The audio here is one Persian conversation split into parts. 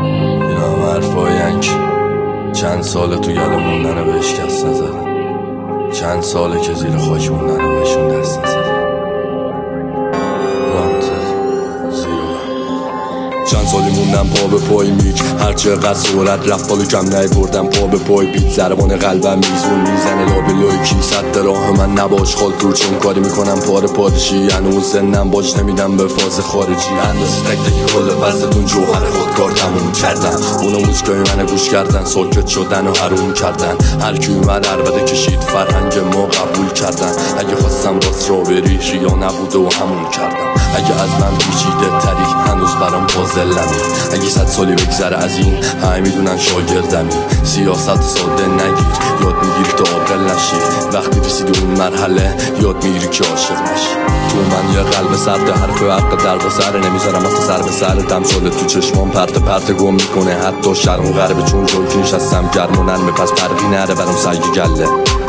اینا هم حرفاین که چند ساله تو گله موندن و بهش کس نزدن، چند ساله که زیر خاک موندن و بهشون دست نزدن. چند سالی موندم پا به پای میک، هر چقدر سرعت رفت بالو کم نیوردم پا به پای بیت. ضربان قلبم میزون میزنه لابلای کی صد راه من نباش خال دور، چون کاری میکنم پاره پادشی هنوز زنم باج نمیدم به فاز خارجی. اندازه تک تک کل وزتون جوهر خودکار تموم کردن، اونا موسیقای من گوش کردن ساکت شدن و حروم کردن. هر کی اومد عربده کشید فرهنگ ما قبول کردن. اگه خواستم راست را بری ریا نبوده و همون کردم. اگه از من پیچیده تری هنوز برام پازلمی، اگه 100 سالی بگذره از این همه میدونن شاگردمی. سیاست ساده نگیر یاد میگیری تا عاقل نشی، وقتی رسیدی اون مرحله یاد میگیری که عاشق نشی. تو من یه قلب سرد حرف حق در سر نمیذارم حتی سر به سر دم ساله تو چشمام پرت پرت گم میکنه حتی شرق و غرب، چون جایی که نشستم گرم و نرمه پس فرقی نره برام سعی گله.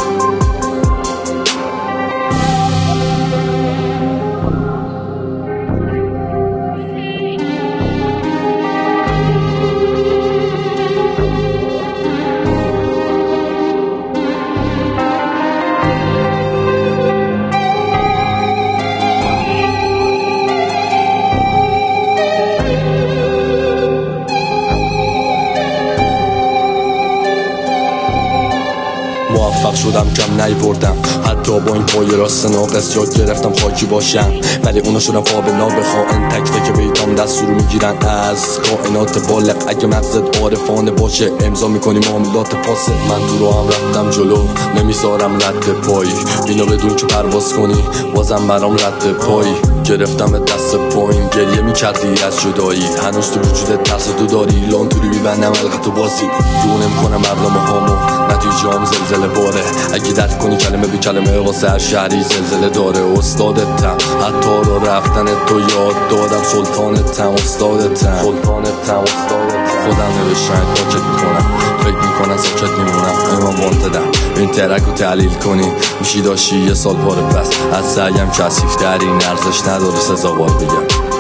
موفق شدم کم نیوردم حتی با این پای راست ناقص، یاد گرفتم خاکی باشم ولی اونا شدن فابنا به خائن. تک تک بیتام دستور میگیرن از کائنات بالغ. اگه مغزت عارفانه باشه امضا میکنی معاملات فاسد. من تو رو هم رفتم جلو نمیذارم رد پایی، اینو بدون که پرواز کنی بازم برام رد پایی. گرفتم دست پایین گریه میکردی از جدایی، هنوز تو وجودت ترس تو داری لانتوری بیبندم حلقه تو بازی. رو نمیکنم برنامه هامو نتیجه هم زلزله باره، اگه درک کنی کلمه بی کلمه واسه هر شهری زلزله داره. استادتم حتی رو رفتن تو یاد دادم، سلطانتم استادتم خودم نوشتن پاکت میکنم، فکر میکنن ساکت میمونم امام وانتدم. این ترک رو تحلیل کنی میشی داشتی یه سال پاره پس، از سعیم کسیف ترین ارزش نداره سزاوار بگم.